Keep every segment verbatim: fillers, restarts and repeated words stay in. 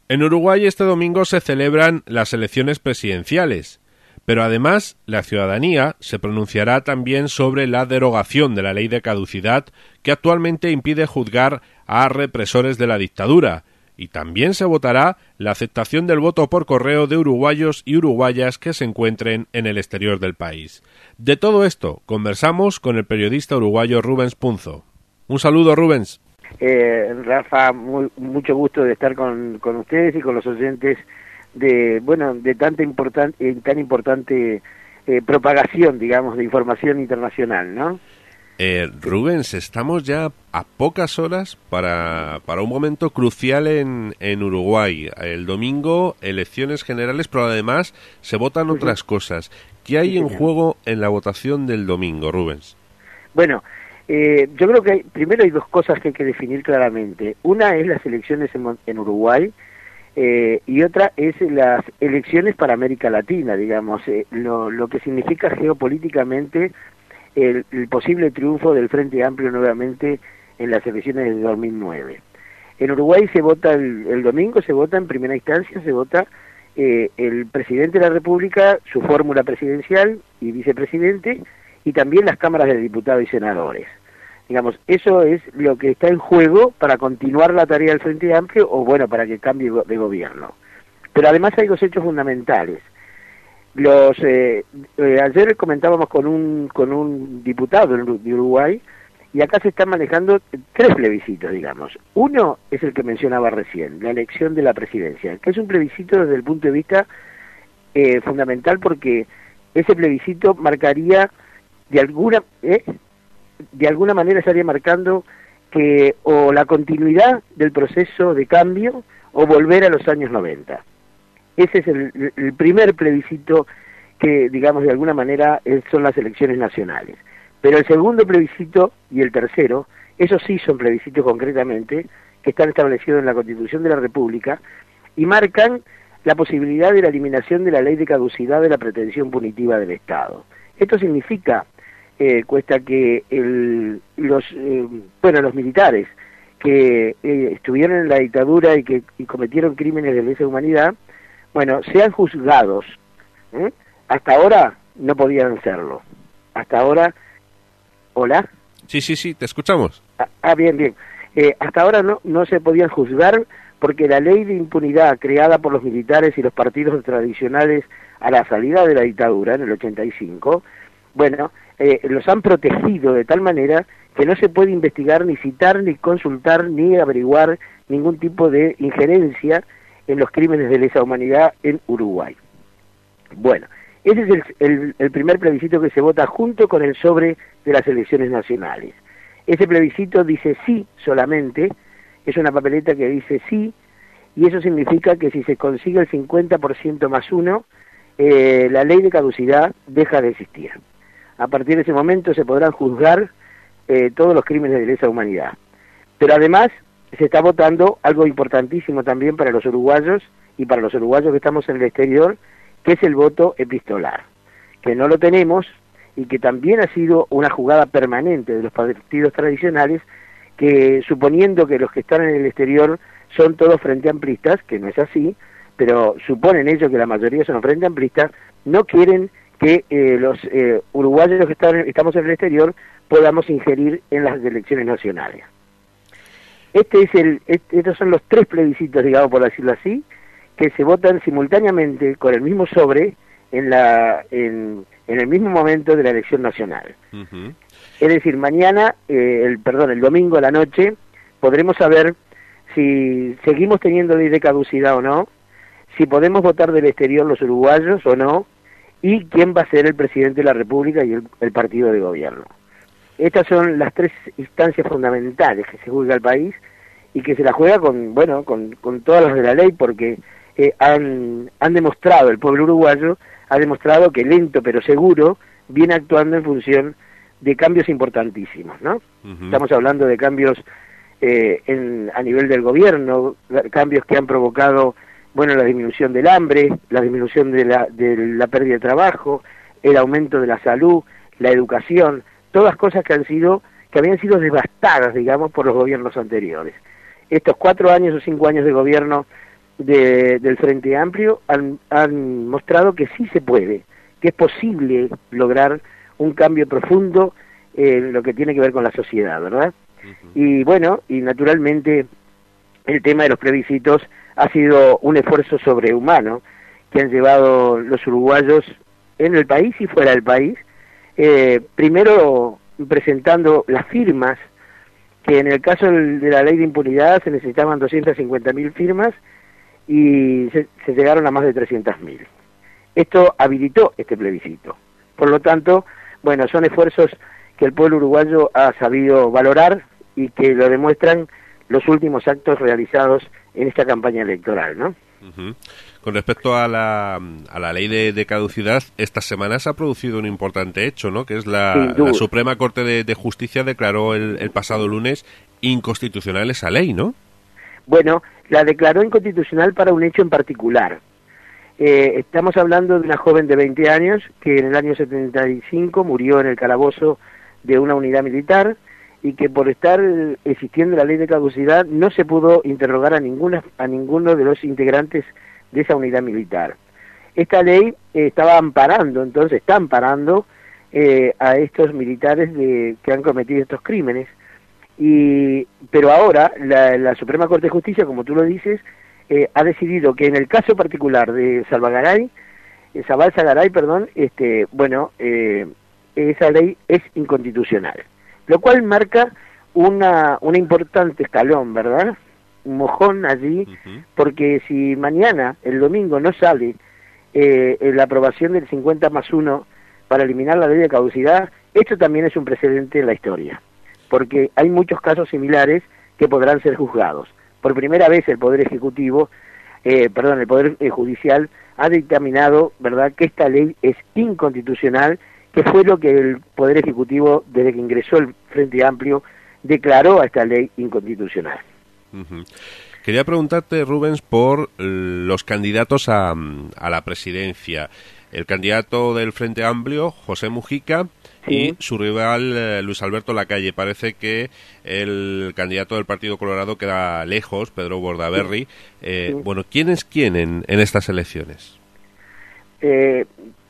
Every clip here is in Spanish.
En Uruguay este domingo se celebran las elecciones presidenciales, pero además la ciudadanía se pronunciará también sobre la derogación de la ley de caducidad que actualmente impide juzgar a represores de la dictadura, y también se votará la aceptación del voto por correo de uruguayos y uruguayas que se encuentren en el exterior del país. De todo esto conversamos con el periodista uruguayo Rubens Punzo. Un saludo, Rubens. Eh, Rafa, muy, mucho gusto de estar con, con ustedes y con los oyentes de, bueno, de tanta importan, eh, tan importante eh, propagación, digamos, de información internacional, ¿no? Eh, Rubens, estamos ya a pocas horas para, para un momento crucial en, en Uruguay. El domingo, elecciones generales, pero además se votan otras cosas. ¿Qué hay en juego en la votación del domingo, Rubens? Bueno, eh, yo creo que hay, primero hay dos cosas que hay que definir claramente. Una es las elecciones en, en Uruguay eh, y otra es las elecciones para América Latina, digamos, eh, lo, lo que significa geopolíticamente El, el posible triunfo del Frente Amplio nuevamente en las elecciones de dos mil nueve. En Uruguay se vota el, el domingo, se vota en primera instancia, se vota eh, el presidente de la República, su fórmula presidencial y vicepresidente, y también las cámaras de diputados y senadores. Digamos, eso es lo que está en juego para continuar la tarea del Frente Amplio o, bueno, para que cambie de gobierno. Pero además hay dos hechos fundamentales. Los eh, eh, ayer comentábamos con un con un diputado de Uruguay y acá se están manejando tres plebiscitos, digamos. Uno es el que mencionaba recién, la elección de la presidencia, que es un plebiscito desde el punto de vista eh, fundamental porque ese plebiscito marcaría de alguna eh, de alguna manera estaría marcando que o la continuidad del proceso de cambio o volver a los años noventa. Ese es el, el primer plebiscito que, digamos, de alguna manera es, son las elecciones nacionales. Pero el segundo plebiscito y el tercero, esos sí son plebiscitos concretamente, que están establecidos en la Constitución de la República y marcan la posibilidad de la eliminación de la ley de caducidad de la pretensión punitiva del Estado. Esto significa, eh, cuesta que el, los, eh, bueno, los militares que eh, estuvieron en la dictadura y que y cometieron crímenes de lesa humanidad, bueno, sean juzgados. ¿eh? Hasta ahora no podían hacerlo. Hasta ahora... ¿Hola? Sí, sí, sí, te escuchamos. Ah, ah bien, bien. Eh, hasta ahora no, no se podían juzgar porque la ley de impunidad creada por los militares y los partidos tradicionales a la salida de la dictadura en el ochenta y cinco, bueno, eh, los han protegido de tal manera que no se puede investigar, ni citar, ni consultar, ni averiguar ningún tipo de injerencia en los crímenes de lesa humanidad en Uruguay. Bueno, ese es el, el, el primer plebiscito que se vota junto con el sobre de las elecciones nacionales. Ese plebiscito dice sí solamente, es una papeleta que dice sí, y eso significa que si se consigue el cincuenta por ciento más uno, eh, la ley de caducidad deja de existir. A partir de ese momento se podrán juzgar eh, todos los crímenes de lesa humanidad. Pero además se está votando algo importantísimo también para los uruguayos y para los uruguayos que estamos en el exterior, que es el voto epistolar, que no lo tenemos y que también ha sido una jugada permanente de los partidos tradicionales, que suponiendo que los que están en el exterior son todos frente amplistas, que no es así, pero suponen ellos que la mayoría son frente amplistas, no quieren que eh, los eh, uruguayos que están, estamos en el exterior podamos ingerir en las elecciones nacionales. Este es el, este, estos son los tres plebiscitos, digamos, por decirlo así, que se votan simultáneamente con el mismo sobre en la en, en el mismo momento de la elección nacional. Uh-huh. Es decir, mañana, eh, el perdón, el domingo a la noche, podremos saber si seguimos teniendo ley de caducidad o no, si podemos votar del exterior los uruguayos o no, y quién va a ser el presidente de la República y el, el partido de gobierno. Estas son las tres instancias fundamentales que se juega el país y que se la juega con, bueno, con, con todas las de la ley, porque eh, han, han demostrado, el pueblo uruguayo ha demostrado que lento pero seguro viene actuando en función de cambios importantísimos, ¿no? Uh-huh. Estamos hablando de cambios eh, en, a nivel del gobierno, cambios que han provocado, bueno, la disminución del hambre, la disminución de la, de la pérdida de trabajo, el aumento de la salud, la educación, todas cosas que han sido, que habían sido devastadas, digamos, por los gobiernos anteriores. Estos cuatro años o cinco años de gobierno de, del Frente Amplio han, han mostrado que sí se puede, que es posible lograr un cambio profundo en lo que tiene que ver con la sociedad, ¿verdad? Uh-huh. Y bueno, y naturalmente el tema de los plebiscitos ha sido un esfuerzo sobrehumano que han llevado los uruguayos en el país y fuera del país, eh, primero presentando las firmas, que en el caso de la ley de impunidad se necesitaban doscientas cincuenta mil firmas y se, se llegaron a más de trescientas mil. Esto habilitó este plebiscito. Por lo tanto, bueno, son esfuerzos que el pueblo uruguayo ha sabido valorar y que lo demuestran los últimos actos realizados en esta campaña electoral, ¿no? Uh-huh. Con respecto a la, a la ley de, de caducidad, esta semana se ha producido un importante hecho, ¿no? Que es la, la Suprema Corte de, de Justicia declaró el, el pasado lunes inconstitucional esa ley, ¿no? Bueno, la declaró inconstitucional para un hecho en particular. Eh, estamos hablando de una joven de veinte años que en el año setenta y cinco murió en el calabozo de una unidad militar y que por estar existiendo la ley de caducidad no se pudo interrogar a ninguna a ninguno de los integrantes de esa unidad militar. Esta ley eh, estaba amparando, entonces está amparando eh, a estos militares de, que han cometido estos crímenes, y pero ahora la, la Suprema Corte de Justicia, como tú lo dices, eh, ha decidido que en el caso particular de Salvagaray, eh, Zabal Sagaray, perdón, este, bueno, eh, esa ley es inconstitucional, lo cual marca una, una importante escalón, ¿verdad? Un mojón allí, uh-huh. Porque si mañana, el domingo, no sale eh, la aprobación del cincuenta más uno para eliminar la ley de caducidad, esto también es un precedente en la historia, porque hay muchos casos similares que podrán ser juzgados. Por primera vez el Poder Ejecutivo, eh, perdón, el Poder eh, Judicial ha dictaminado, ¿verdad?, que esta ley es inconstitucional, que fue lo que el Poder Ejecutivo, desde que ingresó el Frente Amplio, declaró a esta ley inconstitucional. Uh-huh. Quería preguntarte, Rubens, por los candidatos a, a la presidencia. El candidato del Frente Amplio, José Mujica, sí, y su rival, eh, Luis Alberto Lacalle. Parece que el candidato del Partido Colorado queda lejos, Pedro Bordaberry. Sí. Eh, sí. Bueno, ¿quién es quién en, en estas elecciones? Eh,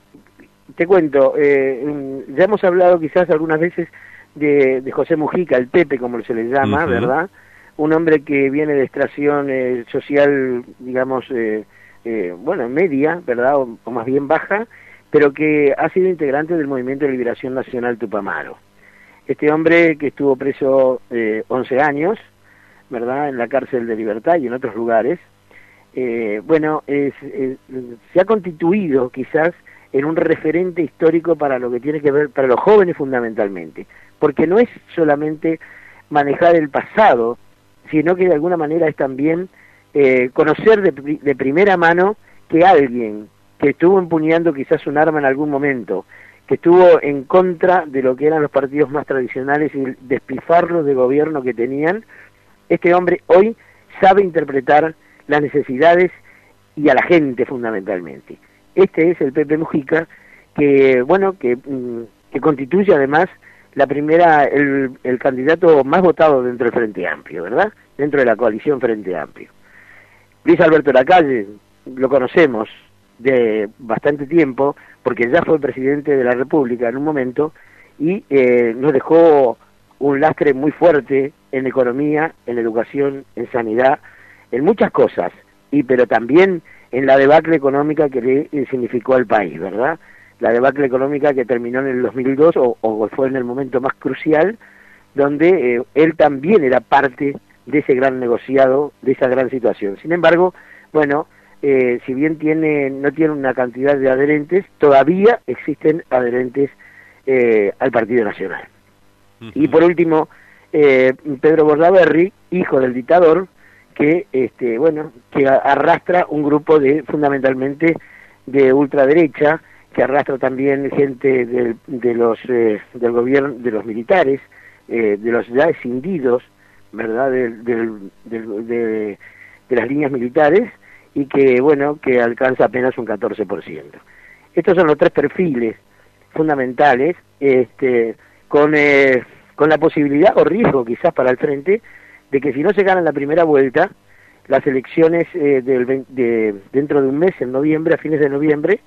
te cuento, eh, ya hemos hablado quizás algunas veces de, de José Mujica, el Pepe, como se le llama, uh-huh. ¿verdad? Un hombre que viene de extracción eh, social, digamos, eh, eh, bueno, media, ¿verdad? O, o más bien baja, pero que ha sido integrante del Movimiento de Liberación Nacional Tupamaro. Este hombre que estuvo preso eh, once años, ¿verdad?, en la cárcel de Libertad y en otros lugares, eh, bueno, es, es, se ha constituido quizás en un referente histórico para lo que tiene que ver, para los jóvenes fundamentalmente, porque no es solamente manejar el pasado, sino que de alguna manera es también eh, conocer de, de primera mano que alguien que estuvo empuñando quizás un arma en algún momento, que estuvo en contra de lo que eran los partidos más tradicionales y despilfarros de gobierno que tenían, este hombre hoy sabe interpretar las necesidades y a la gente fundamentalmente. Este es el Pepe Mujica, que bueno, que, que constituye además la primera, el, el candidato más votado dentro del Frente Amplio, ¿verdad? Dentro de la coalición Frente Amplio. Luis Alberto Lacalle, lo conocemos de bastante tiempo, porque ya fue presidente de la República en un momento, y eh, nos dejó un lastre muy fuerte en economía, en educación, en sanidad, en muchas cosas, y pero también en la debacle económica que le significó al país, ¿verdad? La debacle económica que terminó en el dos mil dos, o, o fue en el momento más crucial, donde eh, él también era parte de ese gran negociado, de esa gran situación. Sin embargo, bueno, eh, si bien tiene no tiene una cantidad de adherentes, todavía existen adherentes eh, al Partido Nacional. Uh-huh. Y por último, eh, Pedro Bordaberry, hijo del dictador, que este bueno que arrastra un grupo de fundamentalmente de ultraderecha, que arrastra también gente del, de los eh, del gobierno, de los militares, eh, de los ya escindidos, ¿verdad?, del, del, del, de, de las líneas militares, y que bueno que alcanza apenas un catorce por ciento. Estos son los tres perfiles fundamentales, este con eh, con la posibilidad o riesgo quizás para el frente de que si no se gana la primera vuelta, las elecciones eh, del, de, dentro de un mes, en noviembre, a fines de noviembre,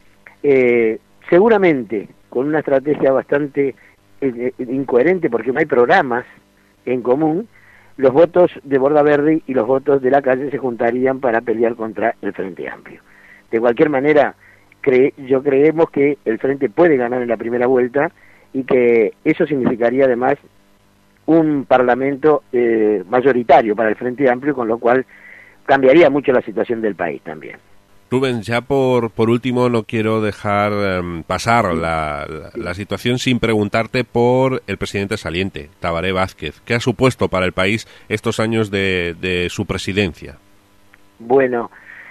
eh, seguramente con una estrategia bastante eh, incoherente porque no hay programas en común, los votos de Borda Verde y los votos de la calle se juntarían para pelear contra el Frente Amplio. De cualquier manera, cre yo creemos que el Frente puede ganar en la primera vuelta y que eso significaría además un parlamento eh, mayoritario para el Frente Amplio, con lo cual cambiaría mucho la situación del país también. Rubén, ya por, por último no quiero dejar um, pasar la, la, la situación sin preguntarte por el presidente saliente, Tabaré Vázquez. ¿Qué ha supuesto para el país estos años de, de su presidencia? Bueno,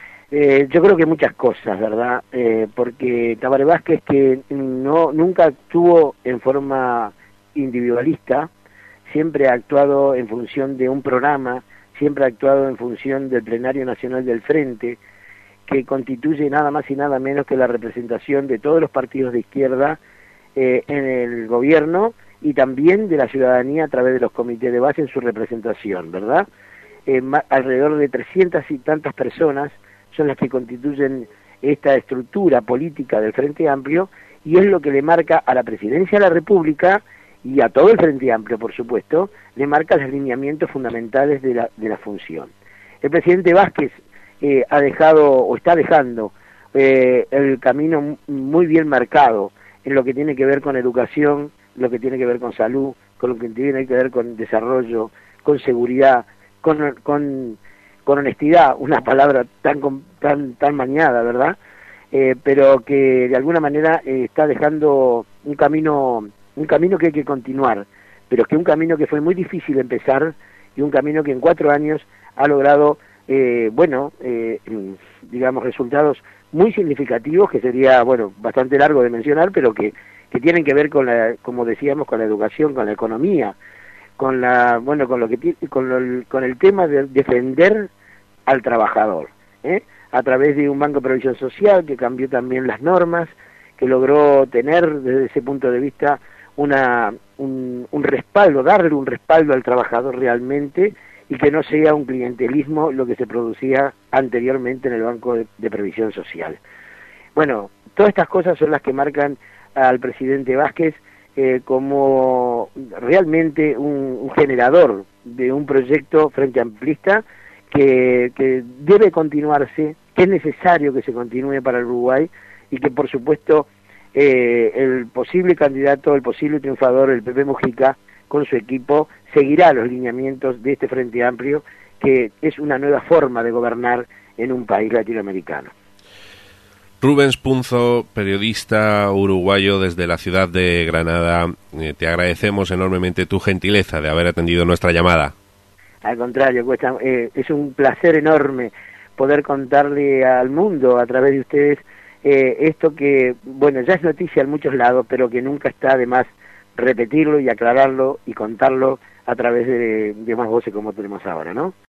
eh, yo creo que muchas cosas, ¿verdad? Eh, porque Tabaré Vázquez, que no nunca actuó en forma individualista, siempre ha actuado en función de un programa, siempre ha actuado en función del Plenario Nacional del Frente, que constituye nada más y nada menos que la representación de todos los partidos de izquierda eh, en el gobierno y también de la ciudadanía a través de los comités de base en su representación, ¿verdad? Eh, alrededor de trescientas y tantas personas son las que constituyen esta estructura política del Frente Amplio y es lo que le marca a la Presidencia de la República y a todo el Frente Amplio, por supuesto, le marca los lineamientos fundamentales de la, de la función. El presidente Vázquez Eh, ha dejado o está dejando eh, el camino muy bien marcado en lo que tiene que ver con educación, lo que tiene que ver con salud, con lo que tiene que ver con desarrollo, con seguridad, con, con, con honestidad, una palabra tan tan tan mañada, ¿verdad? Eh, pero que de alguna manera eh, está dejando un camino un camino que hay que continuar, pero que un camino que fue muy difícil empezar y un camino que en cuatro años ha logrado Eh, bueno, eh, digamos, resultados muy significativos, que sería, bueno, bastante largo de mencionar, pero que, que tienen que ver con la, como decíamos, con la educación, con la economía, con la, bueno, con lo que con, lo, con el tema de defender al trabajador, ¿eh? A través de un banco de previsión social que cambió también las normas, que logró tener desde ese punto de vista una, un, un respaldo, darle un respaldo al trabajador realmente, y que no sea un clientelismo lo que se producía anteriormente en el Banco de, de Previsión Social. Bueno, todas estas cosas son las que marcan al presidente Vázquez eh, como realmente un, un generador de un proyecto frente amplista que, que debe continuarse, que es necesario que se continúe para el Uruguay y que por supuesto eh, el posible candidato, el posible triunfador, el Pepe Mujica, con su equipo, seguirá los lineamientos de este Frente Amplio, que es una nueva forma de gobernar en un país latinoamericano. Rubens Punzo, periodista uruguayo desde la ciudad de Granada, eh, te agradecemos enormemente tu gentileza de haber atendido nuestra llamada. Al contrario, cuesta, eh, es un placer enorme poder contarle al mundo a través de ustedes eh, esto que, bueno, ya es noticia en muchos lados, pero que nunca está de más repetirlo y aclararlo y contarlo a través de, de más voces como tenemos ahora, ¿no?